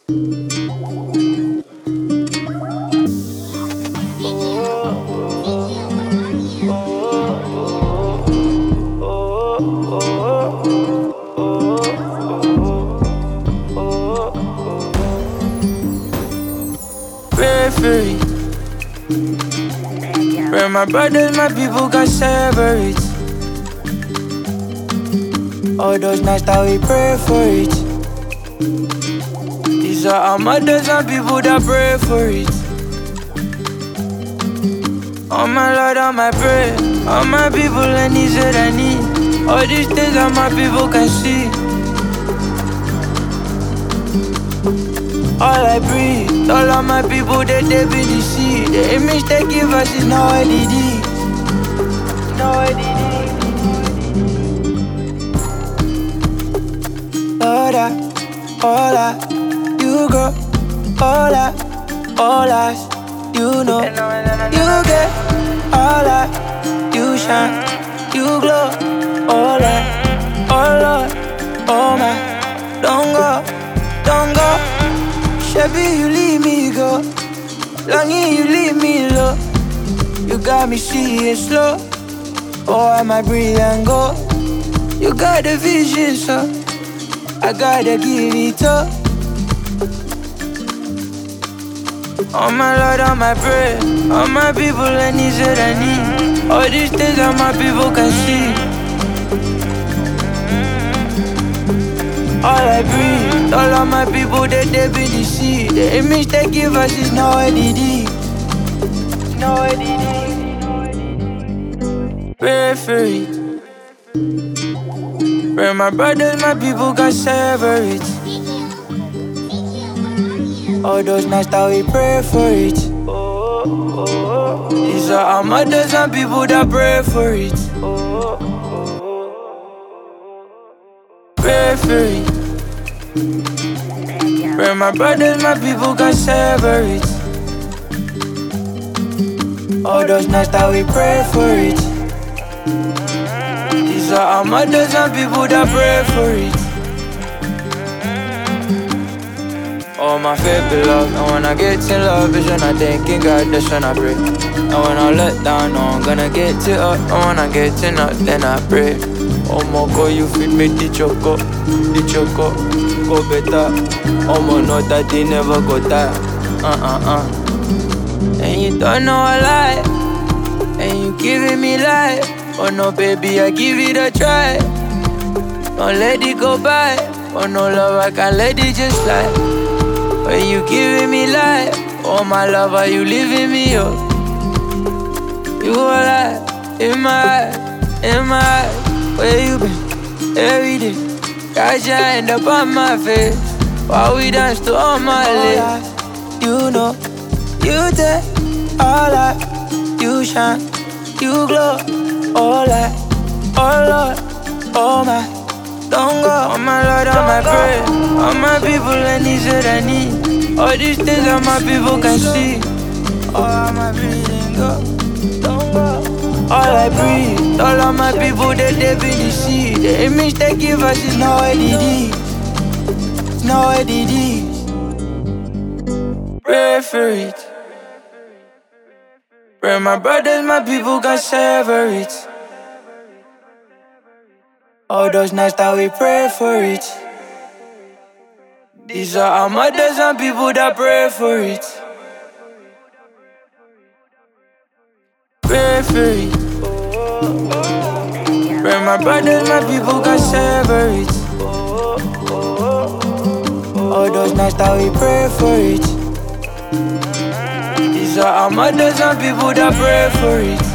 Pray for my brothers, my people got separate. All those nights that we pray for it. These are our mothers and people that pray for it. Oh my Lord, all my prayer, all my people and needs that I need. All these things that my people can see. All I breathe, all of my people they be the sea. The image they give us is no LED. No LED. Hola, you go. Hola, you know. You get hola, you shine, you glow. Hola, oh my, don't go. Shabby, you leave me go. Longy, you leave me low. You got me seeing slow. Oh, I might breathe and go. You got the vision, so I gotta give it up. Oh my Lord, all my prayer, all my people and needs that I need. All these things that my people can see. All I breathe, all of my people they be the sea. The image they give us is no LED. No LED. Pray for it. Pray my brothers, my people got separate. All those nights that we pray for it. These are our mothers and people that pray for it. Pray for it. Pray my brothers, my people got separate. All those nights that we pray for it. These are our mothers and people that pray for it. All my faith beloved, and when I get in love, is when I think in God, that's when I pray. And when I let down, no, I'm gonna get it up. And when I get in up, then I pray. Oh my God, you feed me the choco, go better. Oh my, know that they never go die. And you don't know a lie, and you giving me life. Oh no, baby, I give it a try. Don't let it go by. Oh no, love, I can't let it just slide. When you giving me life, oh my love, are you leaving me up? You alive, in my eyes, where you been, every day. Got your hand up on my face, while we dance to all my lips. You know, you take all I, you shine, you glow. All I, oh Lord, oh my, don't go. Oh my Lord, all my prayer, all my people and needs that I need. All these things that my people can see. All my breathing go, don't go. All I breathe, all of my people they be the sea. The image they give us is no LED. No LED. Pray for it. Pray my brothers, my people got separate. All those nights that we pray for it. These are our mothers and people that pray for it. Pray for it. Pray my brothers, my people got separate. All those nights that we pray for it. These are our mothers and people that pray for it.